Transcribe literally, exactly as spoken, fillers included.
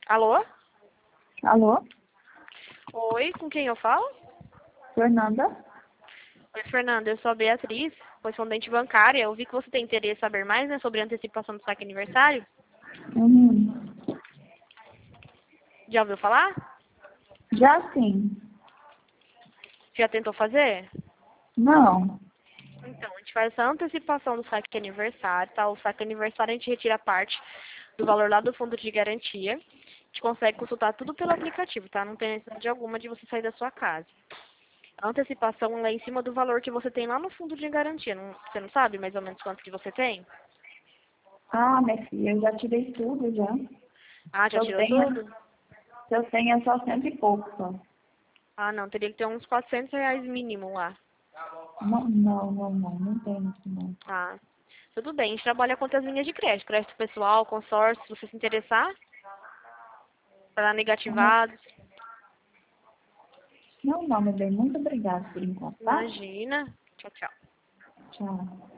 Alô? Alô? Oi, com quem eu falo? Fernanda? Oi, Fernanda, eu sou a Beatriz, correspondente bancária. Eu vi que você tem interesse em saber mais, né, sobre a antecipação do saque aniversário. Uhum. Já ouviu falar? Já sim. Já tentou fazer? Não. Então, a gente faz essa antecipação do saque aniversário, tá? O saque aniversário a gente retira parte do valor lá do fundo de garantia. A gente consegue consultar tudo pelo aplicativo, tá? Não tem necessidade alguma de você sair da sua casa. A antecipação é em cima do valor que você tem lá no fundo de garantia. Não- você não sabe mais ou menos quanto que você tem? Ah, minha filha, eu já tirei tudo já. Ah, Se já eu tirou tenho, tudo? se eu tenho é só cento e pouco só. Ah, não. Teria que ter uns quatrocentos reais mínimo lá. Não, não, não, não, não tenho isso não. Ah, tudo bem. A gente trabalha com outras linhas de crédito. Crédito pessoal, consórcio, se você se interessar. Para Ah, negativados. não, não, meu bem, muito obrigada por enquanto, tá? Imagina. Tchau, tchau. Tchau.